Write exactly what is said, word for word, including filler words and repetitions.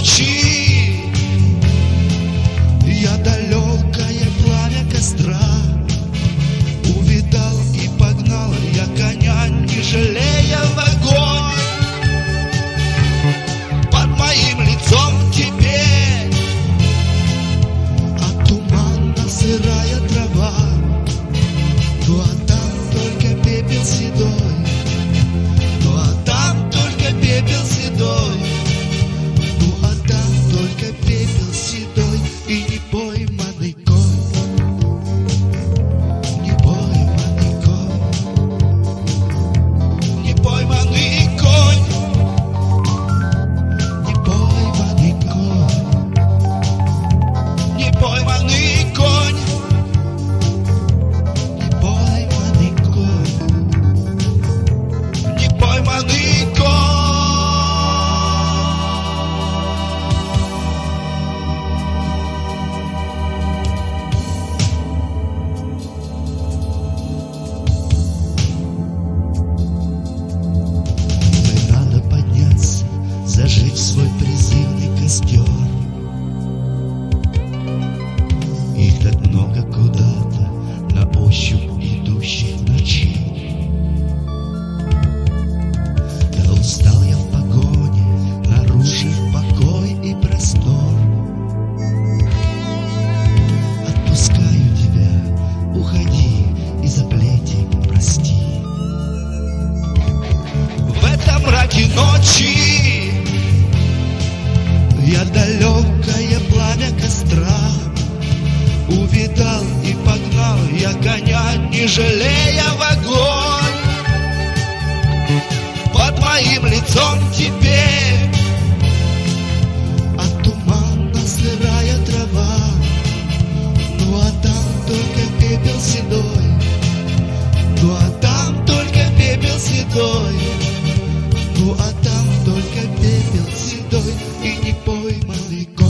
ночи. Я далекое пламя костра увидал и погнал я коня, не жалея, в огонь. Под моим лицом теперь от тумана сырая трава, ну а там только пепел седой, ну а там только пепел седой, ну а там только пепел седой и не пойманный конь, не пойманный конь, не пойманный конь, не пойманный конь, не пойманный конь, не пойманный конь, не пойманный конь. Надо подняться, зажечь свой призывный костер. Их так много куда-то на ощупь идущих в ночи. Да устал я в погоне, нарушив покой и простор. Отпускаю тебя, уходи и заплети прости. В этом мраке ночи я далекое пламя костра увидал и погнал я коня, не жалея, в огонь. Под моим лицом теперь от тумана сырая трава, ну а там только пепел седой, ну а там только пепел седой, ну а там только пепел седой и не пойманный конь.